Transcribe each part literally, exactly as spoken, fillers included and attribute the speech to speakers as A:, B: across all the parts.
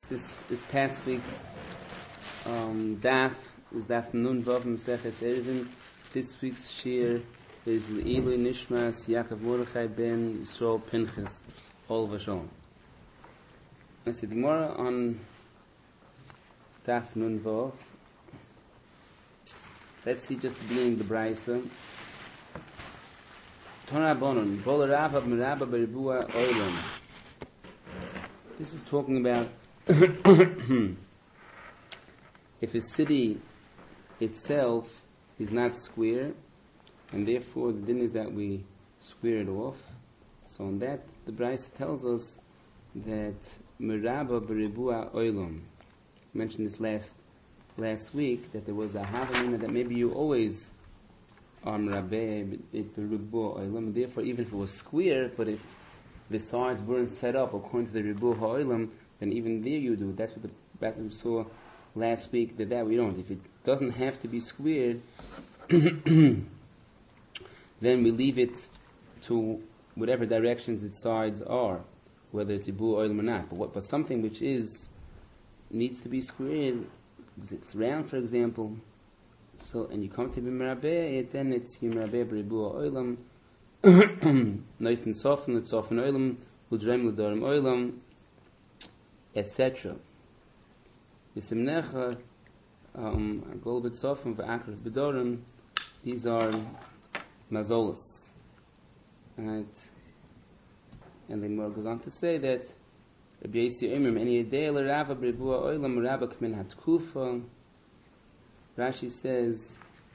A: This this past week's um, daf is daf Nun Vav Maseches Eruvin. This week's shir is Le'ilu Nishmas Yaakov Mordechai ben Yisrael Pinchas Ol Vashon. Let's see the Gemara on daf Nun Vav. Let's see just the beginning of the Brayso. Tona Bonon Bol Rava Meraba Beribua Oilam. This is talking about if a city itself is not square, and therefore the din is that we square it off. So on that, the Brayso tells us that meraba beribua oilom. I mentioned this last last week that there was a havamina that maybe you always are merabe beribua oilom. Therefore, even if it was square, but if the sides weren't set up according to the ribu ha'olam, then even there you do. That's what the battle we saw last week, that that we don't. If it doesn't have to be squared, then we leave it to whatever directions its sides are, whether it's ribu ha'olam or not. But what, but something which is needs to be squared, it's round, for example, so and you come to be merabeh, then it's merabeh ribu ha'olam. Nice and soften, it's soften oilam, udrem l'darim oilam, et cetera. V'simnecha, um, a little bit soften for akar b'darim. These are mazolos, right? And then more goes on to say that Rabbi Yossi Omer, any day l'rava b'ribua oilam, rabba k'min hatkufa. Rashi says,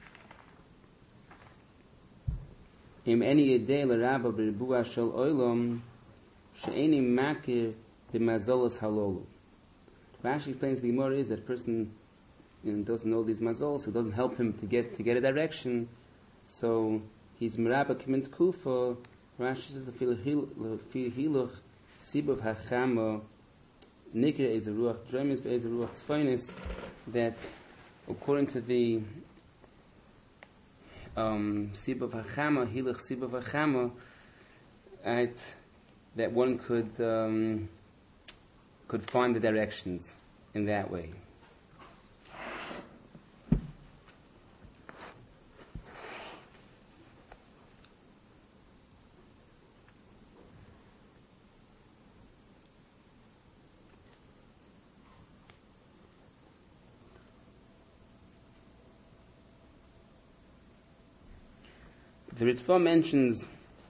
A: Im any day l'rabba b'ribua shel oilom she'eni makir b'mazolos halolu. Rashi explains the Gemara is that a person you know, doesn't know these mazolos, so it doesn't help him to get to get a direction. So he's merabba k'mint kufa. Rashi says the fil hiluch sibav hachama nikra is a ruach dremis is a ruach tzfainis, that according to the Um, Sibav HaChama, Hilach Sibav HaChama, right, that one could um, could find the directions in that way. The Ritva mentions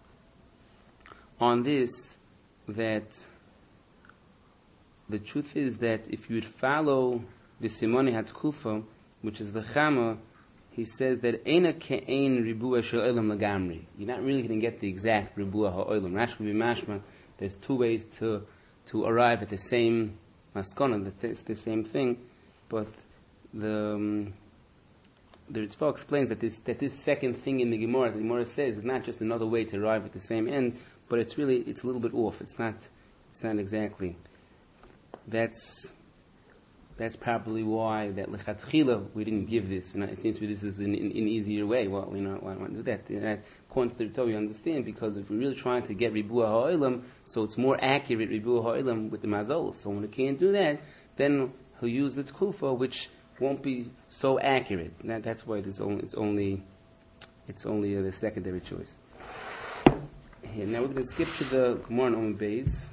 A: on this that the truth is that if you would follow the Simoni Hatkufa, which is the Chama, he says that Eina ke'ein ribua shel olam lagamri. You're not really going to get the exact ribua ha'olam. Rashi will be mashma. There's two ways to to arrive at the same maskona, that it's the same thing, but the um, The Ritva explains that this that this second thing in the Gemara, the Gemara says, is not just another way to arrive at the same end, but it's really it's a little bit off. It's not it's not exactly. That's that's probably why that lechatchila we didn't give this. You know, it seems to me this is an, an, an easier way. Well, you know, why don't want to do that? You know, according to the Ritva, you understand, because if we're really trying to get ribua ha'olam, so it's more accurate ribua ha'olam with the mazol. So when we can't do that, then he'll use the tkufa, which won't be so accurate. That, that's why it's only it's only it's only uh, the secondary choice. Here, now we're going to skip to the Gemara on base.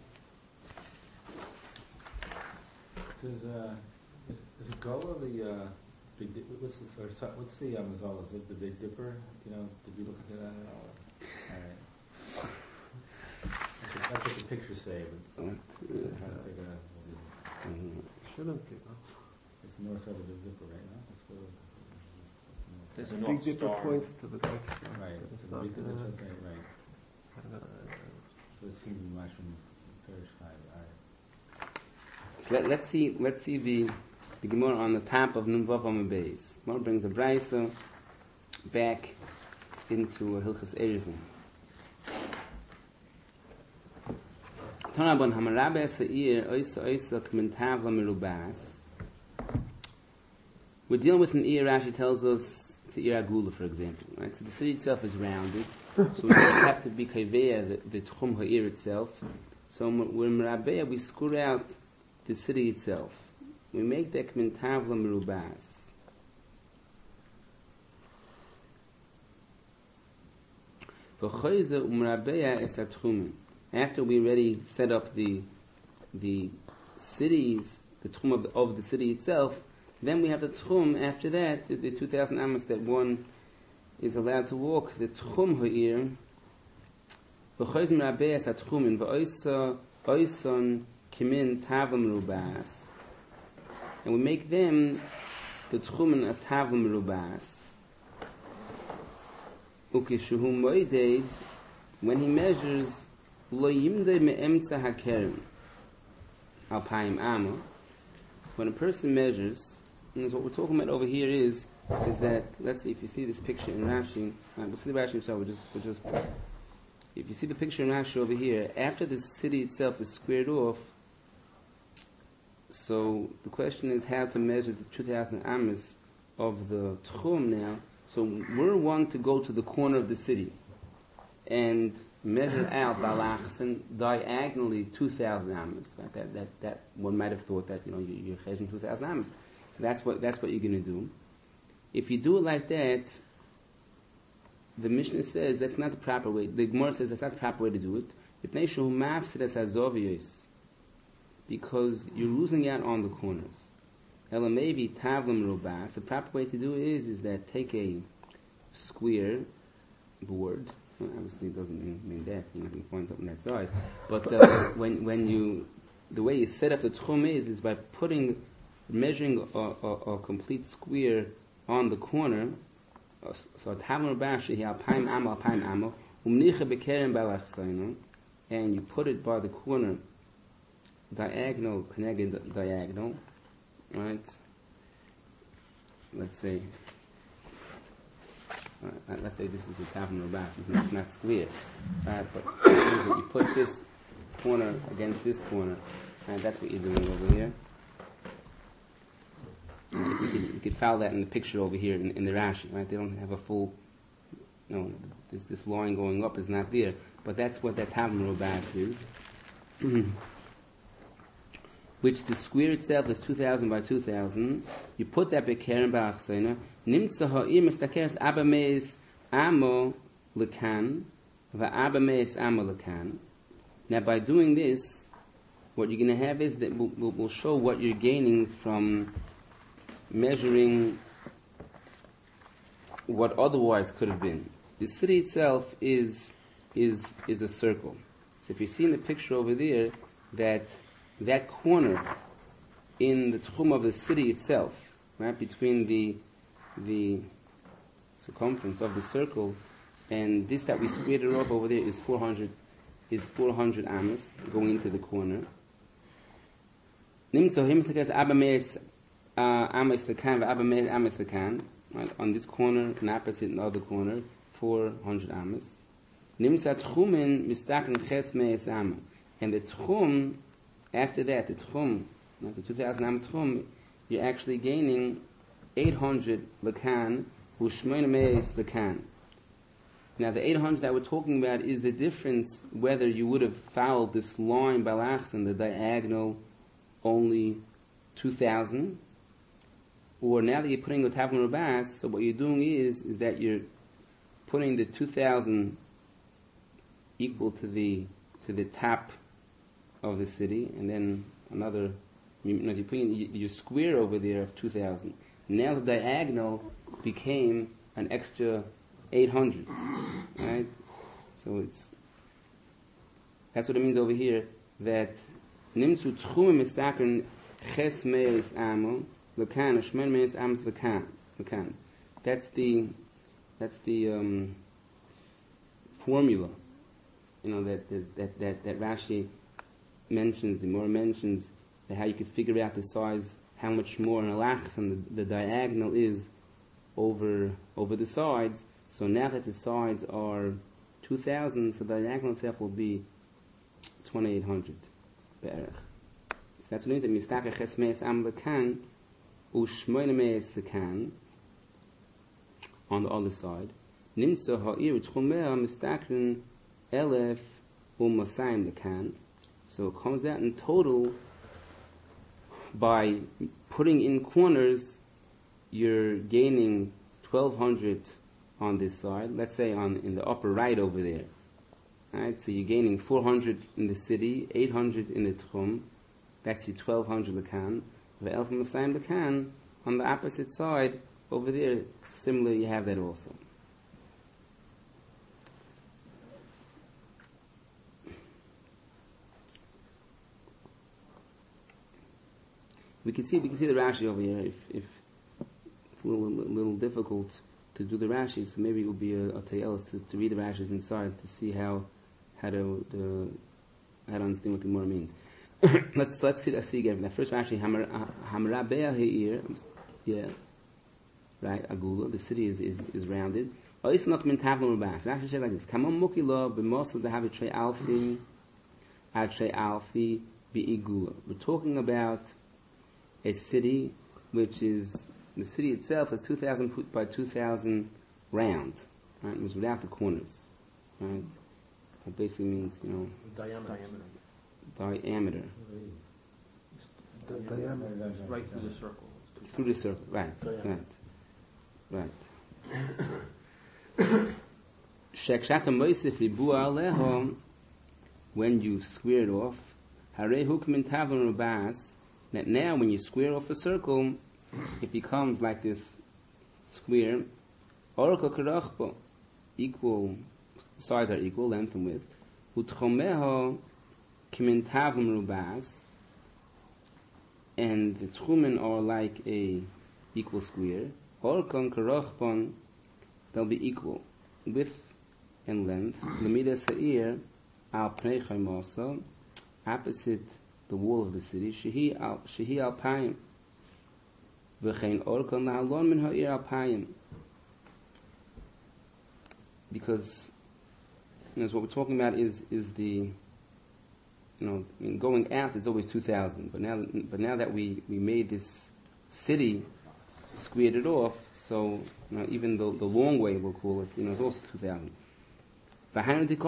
B: Does uh, is, is it go or the uh, big Dipper? What's the or, so- what's the uh, Mazola? Is it the Big Dipper? You know, did you look into that at all? All right. That's what, that's what the pictures say, but I'm trying to figure out what is it.
A: Mm-hmm.
C: Shouldn't be, no?
B: It's the north side of the Big Dipper, right? No? That's where
D: There's a
C: Big
D: North
C: Dipper
D: Star.
C: points to the next one.
B: right.
C: But it's
B: So the
C: not,
B: Big Dipper,
C: uh,
B: okay, right.
C: uh,
B: So it seems to be much from Parish Five. All right.
A: So let, let's see. Let's see the the Gemara on the top of Nun Vav Amud Beis. Gemara brings a brayso back into Hilchas Eruvin. Tanabon Hamarabe Seir Oisa Oisa Kmentav Lamerubas. We're dealing with an ear. Rashi tells us it's ear agula, for example. Right? So the city itself is rounded, so we just have to be kaiveya the, the tchum ha'ir itself. So when we're merabeya, we score out the city itself. We make that min tavla merubas. V'choyze umrabeya es atchumen. After we already set up the the cities, the tchum of the, of the city itself, then we have the tchum after that, the, the two thousand amos that one is allowed to walk. The tchum ha'ir, v'choyze umrabeya es atchumen, v'oisa oison kimin tavla merubas. And we make them the tchumen of tavla merubas. Ukishuhu moedeid, when he measures lo yimde me'emtza hakerem alpaim amma, when a person measures, and what we're talking about over here is is that, let's see if you see this picture in Rashi, uh, we'll see the Rashi himself, we'll just, we'll just if you see the picture in Rashi over here, after the city itself is squared off, so the question is how to measure the two thousand amos of the tchum now. So we're one to go to the corner of the city and measure out balachsen diagonally two thousand amos. Right? That, that that one might have thought that, you know, you, you're cheshing two thousand amos. So that's what that's what you're going to do. If you do it like that, the Mishnah says that's not the proper way. The Gemara says that's not the proper way to do it. Because you're losing out on the corners. Ela maybe tavlam rubas. The proper way to do it is is that take a square board. Well, obviously, it doesn't mean, mean that. You're not going to find something that size. But uh, when when you the way you set up the tchum is is by putting measuring a, a, a complete square on the corner. So tavlam rubas shehi alpaim amo alpaim amo umnicha bekerem balachsayno, and you put it by the corner, diagonal, connected diagonal. Right? Let's say, uh, let's say this is a tavon robas. It's not square, right? But you put this corner against this corner, and that's what you're doing over here. And you, could, you could follow that in the picture over here in, in the Rashi, right? They don't have a full, you know, this this line going up is not there, but that's what that tavon robas is. Which the square itself is two thousand by two thousand. You put that bekerem ba'achsena. Nimtza ha'ir mistakeres abba meis amo lekan, va'abba meis amo lekan. Now by doing this, what you're going to have is that we'll, we'll, we'll show what you're gaining from measuring what otherwise could have been. The city itself is is is a circle. So if you see in the picture over there that that corner in the tchum of the city itself, right, between the the circumference of the circle and this that we squared it off over there is four hundred is four hundred amos going into the corner. Nimso himslakas abames amos lekan abames amos lekan, right, on this corner and opposite in the other corner four hundred amos. Nimsa tchumen mistaken ches meis amos, and the tchum after that, the tchum, not the two thousand am tchum, you're actually gaining eight hundred lekan, who shmoina meis lekan. Now the eight hundred that we're talking about is the difference whether you would have followed this line balachs and the diagonal only two thousand, or now that you're putting the tavon rabas, so what you're doing is is that you're putting the two thousand equal to the to the top of the city, and then another, you know, you're putting your square over there of two thousand. Now the diagonal became an extra eight hundred, right? So it's, that's what it means over here, that nimtzu tchumim mistaken ches meis amo lekan shmer meis amos lekan lekan. That's the that's the um, formula, you know, that that that that, that Rashi mentions, the more mentions that how you could figure out the size, how much more an alachs and the, the diagonal is over over the sides. So now that the sides are two thousand, so the diagonal itself will be twenty-eight hundred. So that's what it means. Mistaka ches meis am lekan u'shmoina meis lekan on the other side. Nimsa ha'ir tchumeh mistaken elef u'masayim lekan. So it comes out in total by putting in corners, you're gaining twelve hundred on this side. Let's say on in the upper right over there. Right, so you're gaining four hundred in the city, eight hundred in the Tchum. That's your twelve hundred lekan. The Elf Masayim lekan on the opposite side over there. Similar, you have that also. We can see we can see the Rashi over here. If if it's a little, a little difficult to do the Rashi, so maybe it will be a, a tayelis to, to read the Rashis inside to see how how to the how to understand what the Gemara means. let's let's see let's see again. The first Rashi Hamrabea here, yeah, right. Agula, the city is is, is rounded. Oh, it's not min tavlon rabas. Rashi said like this: Kamon mukila b'mosel to have a trei alfi, a trei alfi beigula. We're talking about a city which is, the city itself is two thousand foot by two thousand round, right? It was without the corners, right? It basically means, you know,
C: Diameter.
A: diameter.
C: The diameter is right through the circle. It's
A: Through the circle, right,
C: Diameter.
A: right, right. Shekshata moisif ribua aleho, when you square it off, harei hukmin tavon rabas, that now when you square off a circle, it becomes like this square, orakel karachbo, equal, sides are equal, length and width. Utchomeho kimin tavum rubas, and the tchumen are like a equal square. Orkon karachbon, they'll be equal, width and length. Lemida sa'ir al pnei chaimosa, opposite the wall of the city. Shehi al shehi al payim. V'chein orkon la'alon min ha'ir al payim. Because, you know, what we're talking about is is the, you know, I mean, going out is always two thousand, but now but now that we, we made this city, squared it off, so, you know, even the the long way we'll call it, you know, is also two thousand. So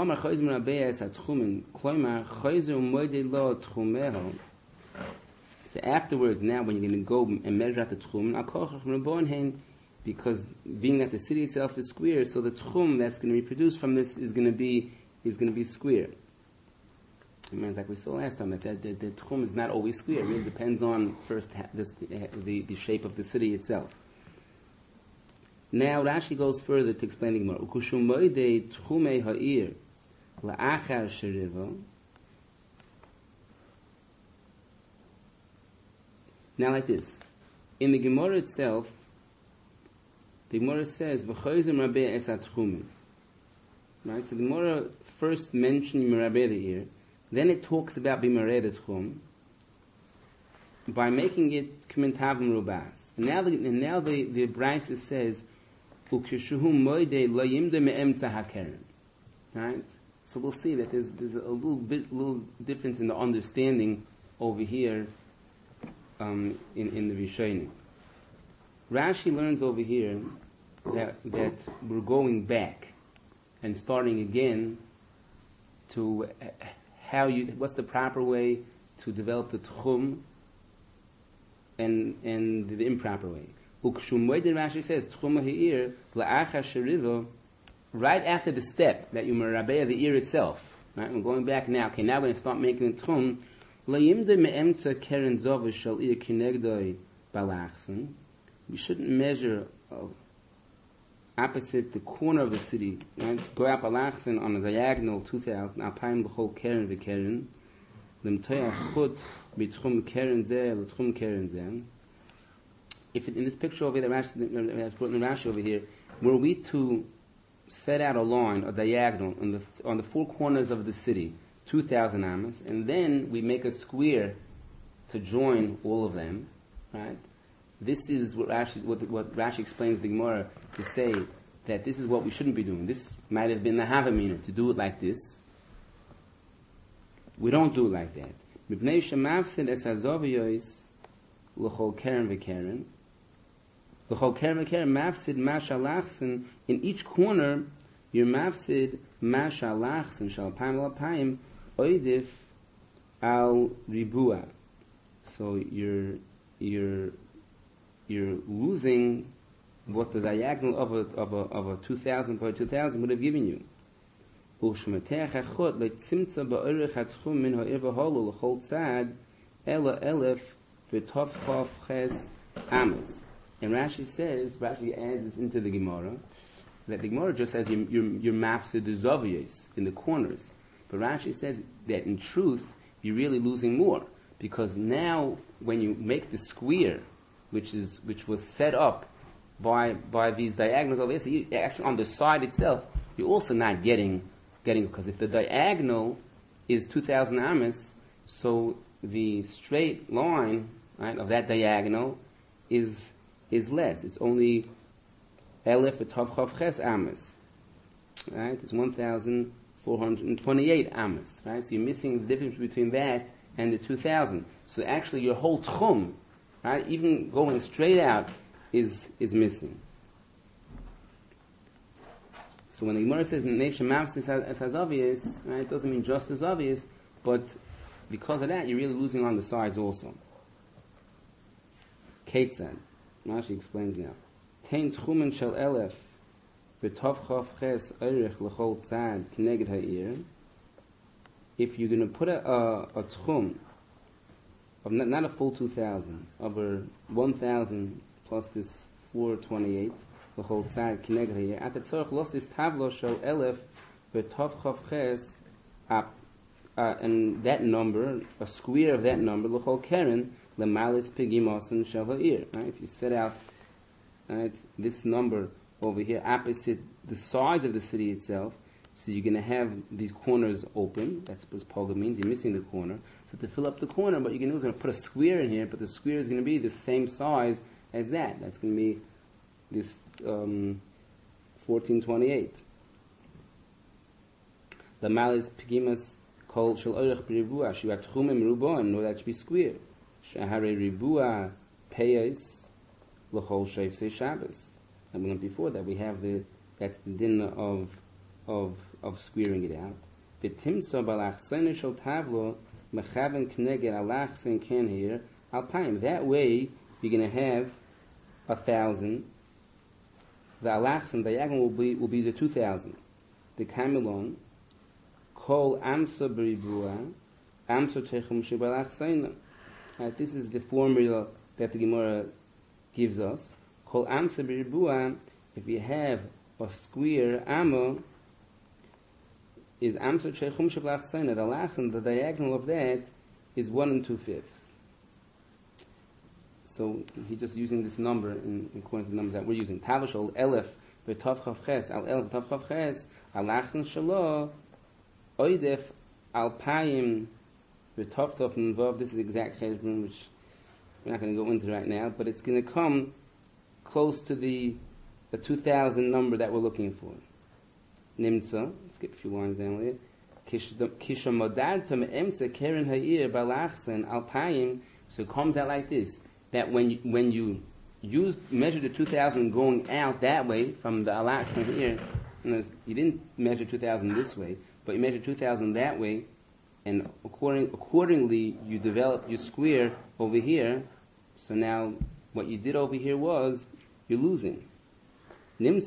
A: afterwards, now when you're going to go and measure out the tchum, because being that the city itself is square, so the tchum that's going to be produced from this is going to be is going to be square. I mean, like we saw last time, that the, the, the tchum is not always square. It really depends on first ha- this, the the shape of the city itself. Now Rashi goes further to explain the Gemara. Ukushumoide tchumei ha'ir la'achar sheriva. Now like this, in the Gemara itself, the Gemara says v'choizim rabeh esat tchumin. Right. So the Gemara first mentioned Merabeh the ear, then it talks about bimareh the tchum by making it k'mintavim rubas. And now the and now the the Brisa says. Right? So we'll see that there's there's a little bit little difference in the understanding over here um, in in the Rishonim. Rashi learns over here that that we're going back and starting again to how you what's the proper way to develop the tchum and and the improper way. Rashi says, right after the step that you merabeya the ear itself, right? I'm going back now. Okay, now we're going to start making the tchum. We shouldn't measure uh, opposite the corner of the city. Right? Go out balachsen on a diagonal two thousand. Alpayim the whole keren v'keren. Lemtoya chut b'tchum keren zeh l'tchum keren zeh. If it, in this picture over here, the Rashi, that's put in the Rashi over here, were we to set out a line, a diagonal, on the on the four corners of the city, two thousand amas, and then we make a square to join all of them, right? This is what Rashi, what, what Rashi explains the Gemara to say that this is what we shouldn't be doing. This might have been the Havamina, to do it like this. We don't do it like that. Mipnei shemavsid es hazoviyos l'chol keren v'keren. L'chol keren v'keren mavsid mashalachsen. In each corner, your mavsid mashalachsen shalpayim l'payim oidif al ribua. So you're you're you're losing what the diagonal of a of a of a two thousand by two thousand would have given you. Ushmetech achot letzimtza ba'orech hatchum min ha'ir v'holu l'chol tzad ela elef v'tov chav ches amos. And Rashi says, Rashi adds this into the Gemara, that the Gemara just says your your your mafsid is obvious in the corners, but Rashi says that in truth you're really losing more, because now when you make the square, which is which was set up by by these diagonals over here, so you, actually on the side itself, you're also not getting getting because if the diagonal is two thousand amos, so the straight line, right, of that diagonal is is less. It's only elef v'tav chav ches amos, right? It's one thousand four hundred and twenty-eight amos, right? So you're missing the difference between that and the two thousand. So actually, your whole tchum, right, even going straight out, is is missing. So when the Gemara says nation mafs is as obvious, right, it doesn't mean just as obvious, but because of that, you're really losing on the sides also. Kate said, Rashi explains now. Tein tchumen shel elef v'tov chav ches oirich l'chol tzad k'neged ha'ir. If you're going to put a, a, a tchum of not, not a full two thousand, of a one thousand plus this four twenty-eight l'chol tzad k'neged ha'ir, at the tzorach los is tavlo shel elef v'tov chav ches up. Uh, and that number, a square of that number, l'chol keren, l'malis pigimasan shel ha'ir. Right? If you set out right, this number over here opposite the sides of the city itself, so you're going to have these corners open. That's what poga means. You're missing the corner. So to fill up the corner, what you're going to do is going to put a square in here, but the square is going to be the same size as that. That's going to be this um, fourteen twenty-eight. L'malis pigimas Kol shel orech b'ribua shivat chumim ruboin, no, that should be square. Shahare ribua peyes l'chol sheifsei Shabbos. And we went before that we have the that's the din of of of squaring it out. V'timso balachsein shel tavlo mechaven kneged alachsein ken here alpayim. That way you're going to have a thousand. The alachsein diagonal will be will be the two thousand. The kamilon. Kol amsa beribua, amsa techum shebalach seina. This is the formula that the Gemara gives us. Kol amsa beribua, if you have a square amo, is amsa techum shebalach seina. The lachsan, the diagonal of that, is one and two fifths. So he's just using this number in, in according to the numbers that we're using. Tavashol elef v'tav chav ches al elef v'tav chav ches al lachsan shalo. Oidef alpayim v'tovtov involved. This is the exact cheshbon, which we're not going to go into right now, but it's going to come close to the the two thousand number that we're looking for. Nimtza, skip a few lines down there. Kishamodad to me'emse keren ha'ir balachsen alpayim. So it comes out like this: that when you, when you use measure the two thousand going out that way from the alachsen here, you didn't measure two thousand this way. But you measure two thousand that way, and according, accordingly you develop your square over here. So now what you did over here was you're losing. When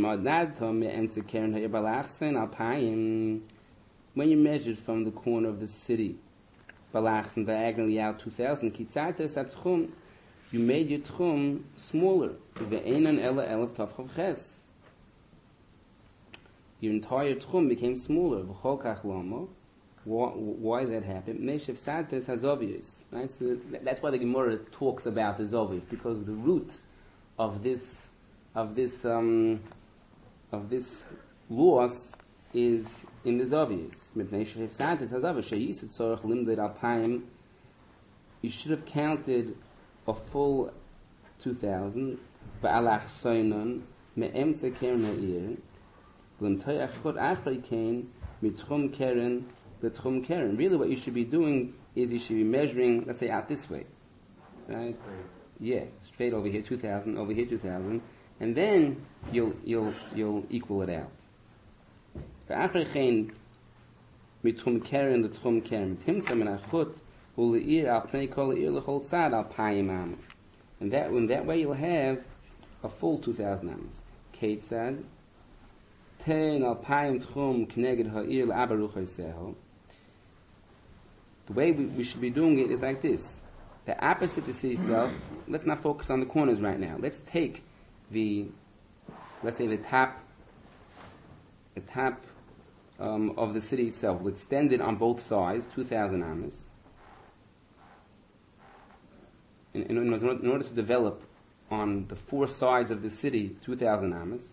A: you measured from the corner of the city, balachsen diagonally out two thousand, you made your tchum smaller. Your entire tchum became smaller. Why, why that happened? Meshev Santes has obvious, right? So that's why the Gemara talks about this obvious, because the root of this of this um, of this loss is in this obvious. Meshev Santes has obvious. You should have counted a full two thousand. Really, what you should be doing is you should be measuring, let's say, out this way, right? Yeah, straight over here, two thousand, over here, two thousand, and then you'll you'll you'll equal it out. Mitchum keren the tchum keren timtzam and achut Uleir al pnei kol leir lechol tzad al payim am. And that, in that way you'll have a full two thousand amos. Ketzad, ten al payim tchum kneged ha'ir la'abaruch ha'seho. The way we, we should be doing it is like this. The opposite to city itself, let's not focus on the corners right now. Let's take the, let's say the top, the top um, of the city itself. We'll extend it on both sides, two thousand amos. In, in, in order to develop on the four sides of the city, two thousand amos.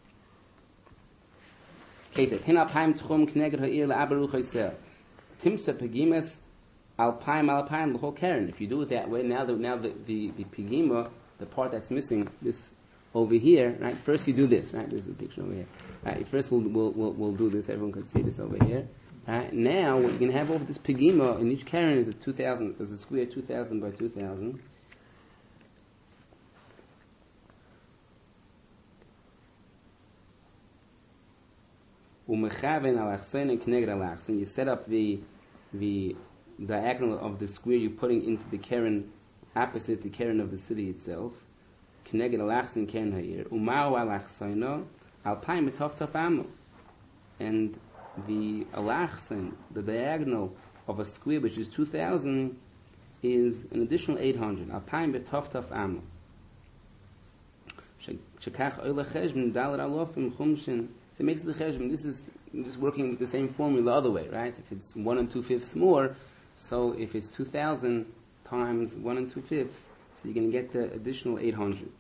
A: Timsa Pegimas Alpine Alpine the whole Karen. If you do it that way, now the now the, the, the Pegima, the part that's missing, this over here, right? First you do this, right? This is a picture over here. Right, first we'll we'll we'll, we'll do this, everyone can see this over here. Right? Now what you're gonna have over this Pegima in each Karen is a two thousand is a square two thousand by two thousand. And you set up the the diagonal of the square you're putting into the Karen opposite the Karen of the city itself. And the alachsen, the diagonal of a square which is two thousand, is an additional eight hundred. Alpayim betoftaf amo. Shekach oile cheshbon dalar alofim chumshin. So it makes the cheshbon. This is just working with the same formula the other way, right? If it's one and two fifths more, so if it's two thousand times one and two fifths, so you're going to get the additional eight hundred.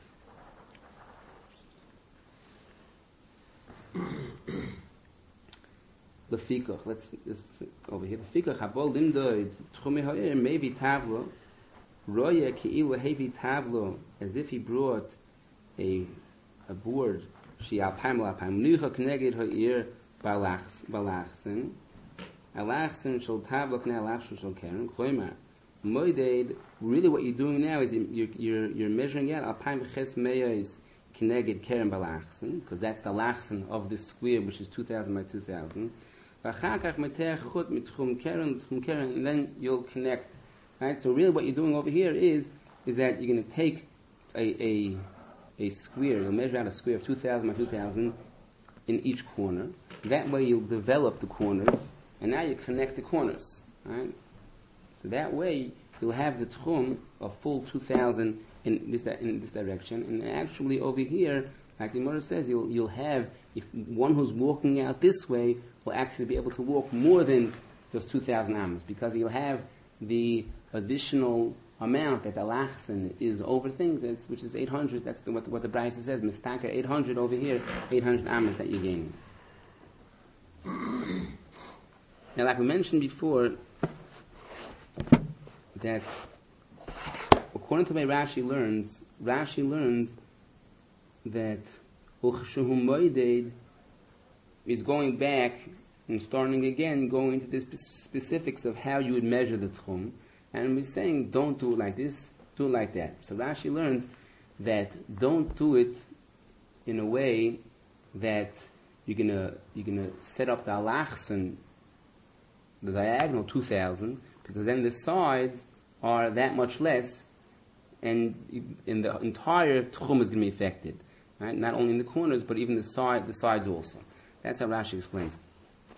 A: The fikach, let's, let's over here. The fikach habol limdoi tchumi ha'ir maybe tavlo roya keilu heavy tavlo, as if he brought a a board. She alpaim alpaim nucha kneged ha'ir balachs balachsen alachsen shel tavlo knei alachsen shel keren kloimer moeded. Really, what you're doing now is you're you're, you're measuring out alpaim ches meyos kneged keren balachsen, because that's the lachsen of this square, which is two thousand by two thousand. And then you'll connect, right? So really what you're doing over here is is that you're going to take a, a a square, you'll measure out a square of two thousand by two thousand in each corner. That way you'll develop the corners, and now you connect the corners, right? So that way you'll have the tchum of full two thousand in this in this direction, and actually over here, like the Gemara says, you'll you'll have, if one who's walking out this way will actually be able to walk more than just two thousand amos, because he'll have the additional amount that the lachsen is over things, that's, which is eight hundred. That's the, what, what the Brisa says, mistaka eight hundred over here, eight hundred amos that you're gaining. Now, like we mentioned before, that according to the way Rashi learns, Rashi learns that Uchshuhu Moeded is going back and starting again, going into the specifics of how you would measure the tchum. And we're saying, don't do it like this, do it like that. So Rashi learns that don't do it in a way that you're gonna you're gonna set up the alachsen, the diagonal two thousand, because then the sides are that much less, and in the entire tchum is going to be affected, right? Not only in the corners, but even the side, the sides also. That's how Rashi explains it.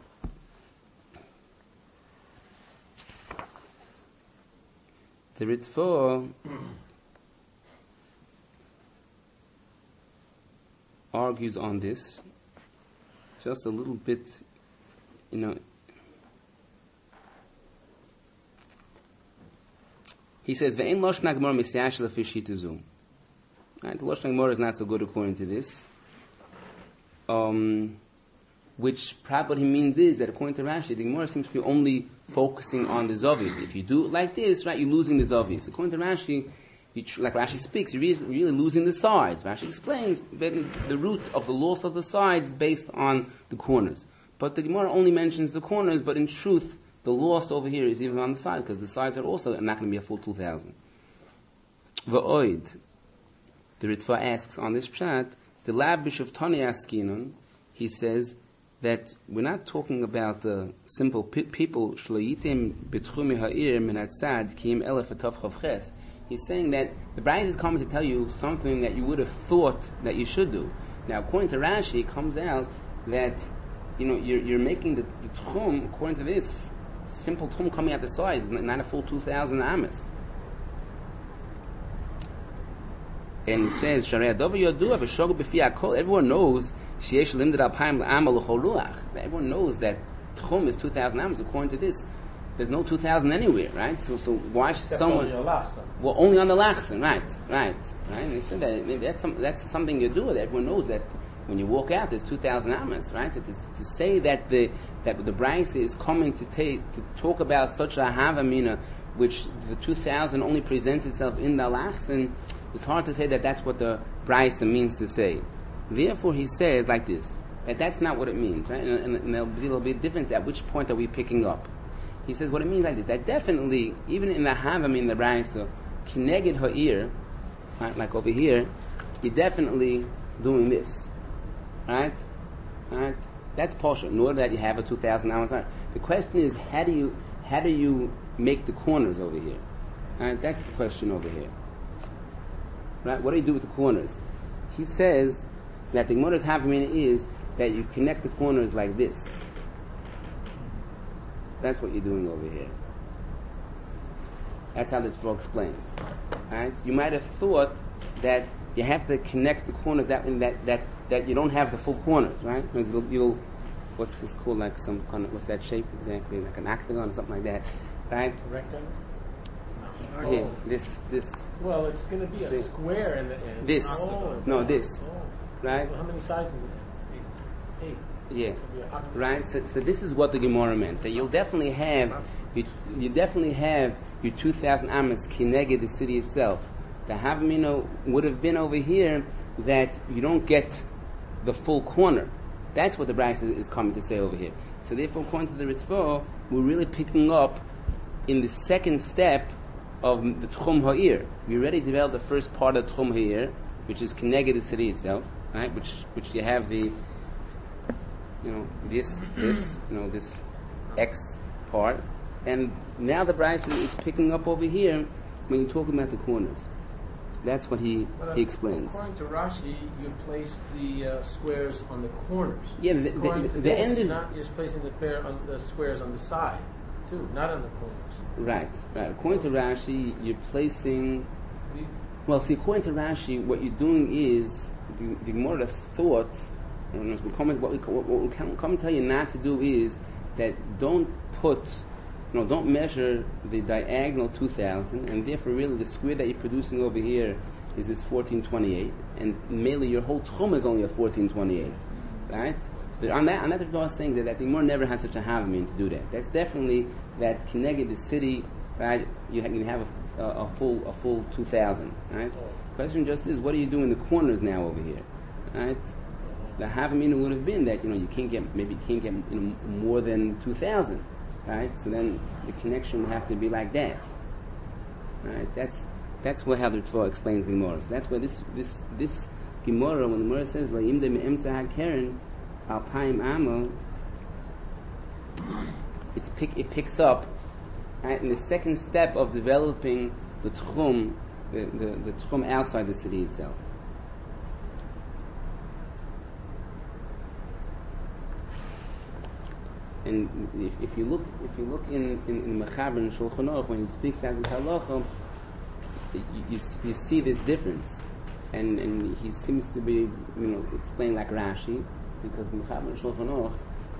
A: The Ritva argues on this just a little bit, you know. He says, "Ve'en loshna gemara misyash lefishituzu." Right, the loshna gemara is not so good according to this. Um, which probably what he means is that according to Rashi, the Gemara seems to be only focusing on the Zovis. If you do it like this, right, you're losing the Zovis. According to Rashi, you tr- like Rashi speaks, you're really, really losing the sides. Rashi explains that the root of the loss of the sides is based on the corners. But the Gemara only mentions the corners, but in truth, the loss over here is even on the side, because the sides are also not going to be a full two thousand. V'oid, the Ritva asks on this pshat, the Lab Bishuf Tani Askinun, he says, that we're not talking about uh, simple pe- people. Shloitim betchumi ha'ir min hatzad kiim elef atov chavches. He's saying that the Brayz is coming to tell you something that you would have thought that you should do. Now, according to Rashi, it comes out that you know you're, you're making the, the tchum according to this simple tchum coming out the sides, not a full two thousand amas. And he says, "Sharei Adova Yodua v'Shogeg B'fi Hakol." Everyone knows sheyesh limded alpayim l'Amal l'Chol Ruach. Everyone knows that tchum is two thousand amas. According to this, there's no two thousand anywhere, right? So, so why should
C: Except
A: someone?
C: only on
A: Well, only on the lachsen, right, right, right. And he said that maybe that's some, that's something you do. That everyone knows that when you walk out, there's two thousand amas, right? So to, to say that the that the Brayz is coming to take to talk about such a havamina, which the two thousand only presents itself in the lachsen, it's hard to say that that's what the Brayz means to say. Therefore, he says like this, that that's not what it means, right? And, and, and there'll, be, there'll be a difference. At which point are we picking up? He says what it means like this, that definitely, even in the Havamim, in the Brayz, kineged ha'ir, right, like over here, you're definitely doing this, right? Right? That's partial. In order that you have a two thousand hours. The question is, how do you how do you make the corners over here? Right? That's the question over here. Right? What do you do with the corners? He says that the Gemara's Havamim is that you connect the corners like this. That's what you're doing over here. That's how the Torah explains. Right? You might have thought that you have to connect the corners that that that, that you don't have the full corners, right? Because you'll, you'll what's this called? Like some kind of what's that shape exactly? Like an octagon or something like that, right?
C: Rectangle?
A: No. Here, this this.
C: Well, it's going to be
A: See.
C: a square in the end.
A: This.
C: Oh,
A: No,
C: oh,
A: this.
C: oh.
A: Right?
C: Well, how many sizes is it? Eight. Eight.
A: Yeah.
C: So it'll be a octagon.
A: Right, so, so this is what the Gemara meant. That you'll definitely have, you, you definitely have your two thousand amas kineged the city itself. The Havamina would have been over here that you don't get the full corner. That's what the Brayz is, is coming to say over here. So therefore, according to the Ritva, we're really picking up in the second step of the Tchum Ha'ir. We already developed the first part of Tchum Ha'ir, which is kineged the city itself, right? Which which you have the you know, this, this, you know, this X part. And now the Brayz is picking up over here when you're talking about the corners. That's what he,
E: But
A: he explains.
E: According to Rashi, you place the uh, squares on the corners.
A: Yeah, the,
E: According
A: the,
E: to
A: the
E: this,
A: end is...
E: not, you're placing the, pair on the squares on the side, too, not on the corners.
A: Right, right. According to Rashi, you're placing...
E: We,
A: Well, see, according to Rashi, what you're doing is, the, the Gemara thought, and we'll come, what we what we'll come, come tell you not to do is that don't put, no, don't measure the diagonal two thousand, and therefore really the square that you're producing over here is this fourteen twenty-eight, and mainly your whole tchum is only a fourteen twenty-eight, right? But on that, on that the Gemara is saying that, that the Gemara never had such a havamim to do that. That's definitely that kineged the city, right? You have, you have a, a, a full a full two thousand, right? Question just is, what do you do in the corners now over here, right? The havamina would have been that you know you can't get maybe you can't get you know, more than two thousand, right? So then the connection would have to be like that, right? That's that's what how the Torah explains the Gemara. So that's where this this this Gemara, when the Gemara says la'imde me'emtza hakeren alpaim amo, it's pick it picks up right, in the second step of developing the tchum, the the, the tchum outside the city itself. And if, if you look, if you look in in, in Mechaber and Shulchan Aruch, when he speaks about this halacha, you, you you see this difference, and and he seems to be you know explained like Rashi, because in Mechaber and Shulchan Aruch,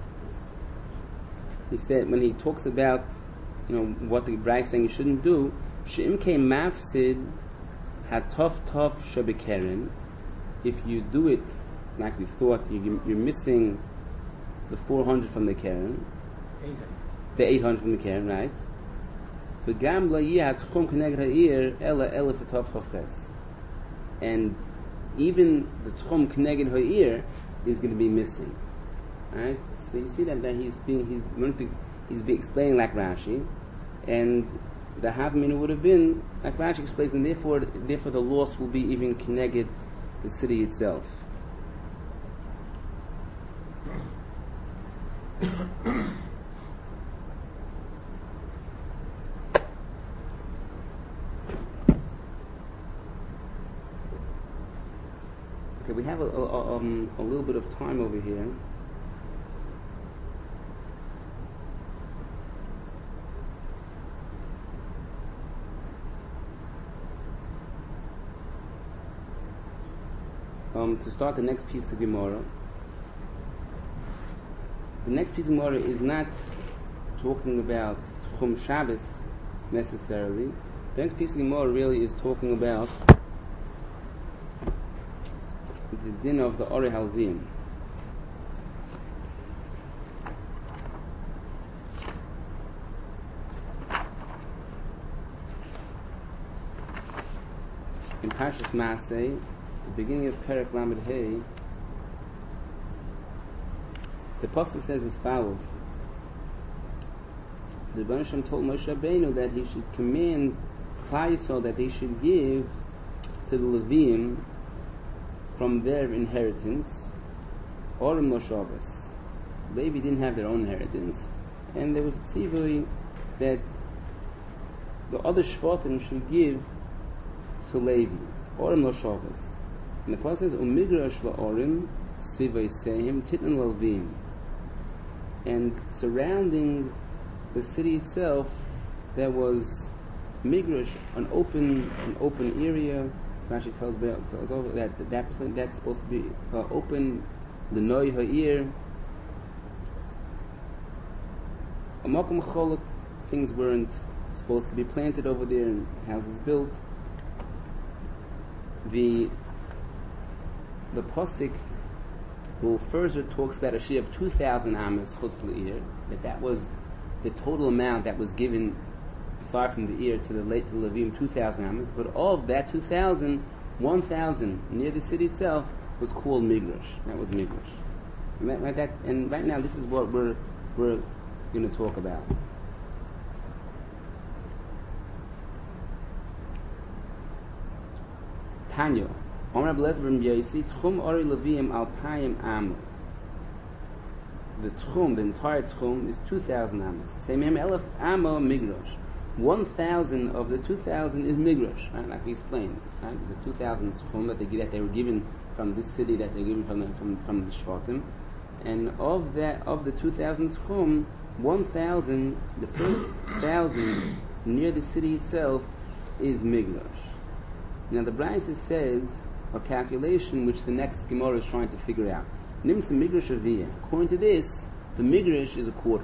A: he said when he talks about you know what the Brayz saying you shouldn't do, she'im ke mafsid hatov tov shebekeren, if you do it like you thought, you, you're missing the four hundred from the Karen, the eight hundred from the Karen, right? So gam la yah tchum keneged ha'ir ela elef etov chavches, and even the tchum keneged ha'ir is going to be missing, right? So you see that, that he's being he's he's being explaining like Rashi, and the havamina would have been like Rashi explains, and therefore therefore the loss will be even keneged the city itself. Okay, we have a, a, um, a little bit of time over here. Um, to start the next piece of Gemara. The next piece of Gemara is not talking about Tchum Shabbos necessarily. The next piece of Gemara really is talking about the din of the Orei Halvim. In Parshas Masei, the beginning of Perek Lamed Hey, the pasuk says as follows: the Rebbeinu Shem told Moshe Rabbeinu that he should command Klal Yisrael that they should give to the Levim from their inheritance, Orem Lo Shabbos. Levi didn't have their own inheritance, and there was a tzivui that the other Shvatim should give to Levi, Orem Lo Shabbos. And the pasuk says, Umigrash LaOrim Sivay Sehim Titnan Levim. And surrounding the city itself, there was migrash, an open, an open area. Rashi tells, tells over that that that that's supposed to be uh, open. The Noi Ha'ir, a makom cholok, things weren't supposed to be planted over there, and houses built. The the pasuk who further talks about a share of two thousand amas chutz le'ir, that that was the total amount that was given aside from the ear to the late to the Levim, two thousand amas, but of that two thousand, one thousand near the city itself was called migrash. That was migrash. And, that, right, that, and right now this is what we're we're going to talk about. Tanya. The tchum, the entire tchum, is two thousand amas. Same elef amma migrash. One thousand of the two thousand is migrash. Right? Like we explained, right? There's a two thousand tchum that they that they were given from this city, that they're given from the from, from the shvatim, and of that of the two thousand tchum, one thousand, the first thousand near the city itself, is migrash. Now the Brisa says a calculation which the next Gemara is trying to figure out. Nimsa migrash aviyah. According to this, the migrash is a quarter.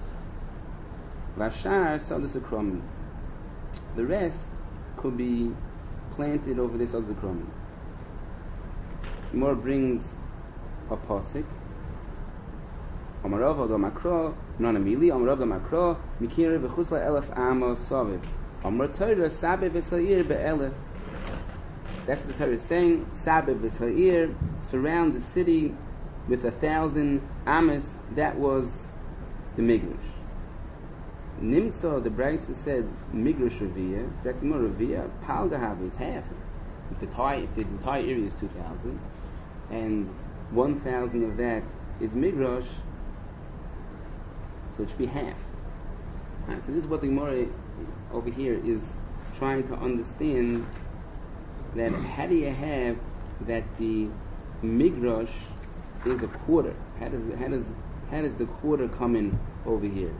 A: Vashar sadus akrami. The rest could be planted over this sadus akrami. Gemara brings a pasuk. Amarav ado makro nanamili. Amarav ado makro mikir v'chusla elef amo saviv. Amar Torah sabe v'sayir be'elef. That's what the Torah is saying. Sabeh v'sa'ir, surround the city with a thousand amas. That was the migrash. Nimtza, the Brisa said migrash raviyah. That's more raviyah. Pal gahav, it's half. If the entire, if the entire area is two thousand, and one thousand of that is migrash, so it should be half. Right, so this is what the Gemara over here is trying to understand. That how do you have that the migrash is a quarter? How does how does how does the quarter come in over here?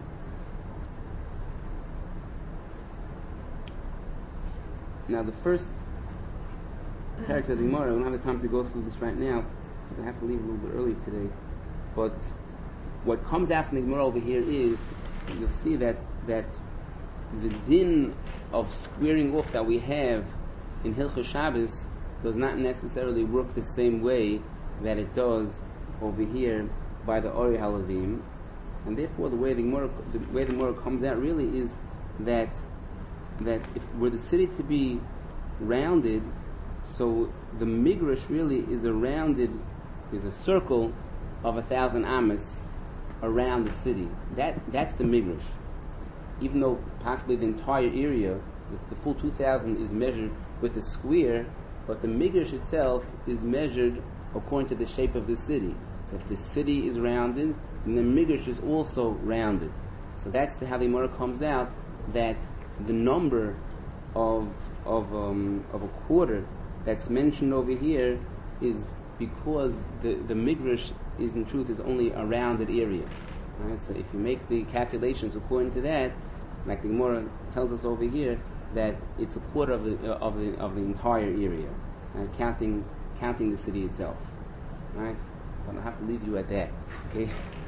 A: Now the first character of the Gemara, I don't have the time to go through this right now because I have to leave a little bit early today. But what comes out from the Gemara over here is you'll see that that the din of squaring off that we have in Hilchos Shabbos does not necessarily work the same way that it does over here by the Orei Halavim, and therefore the way the Gemara, the way the Gemara comes out really is that that if were the city to be rounded, so the migrash really is a rounded, is a circle of a thousand amas around the city. That that's the migrash. Even though possibly the entire area, the full two thousand, is measured with a square, but the migrash itself is measured according to the shape of the city. So if the city is rounded, then the migrash is also rounded. So that's the, how the Gemara comes out that the number of of um, of a quarter that's mentioned over here is because the, the Midrash is in truth is only a rounded area. Right? So if you make the calculations according to that, like the Gemara tells us over here, that it's a quarter of the of the of the entire area, right? counting counting the city itself. Right? But I'll have to leave you at that. Okay.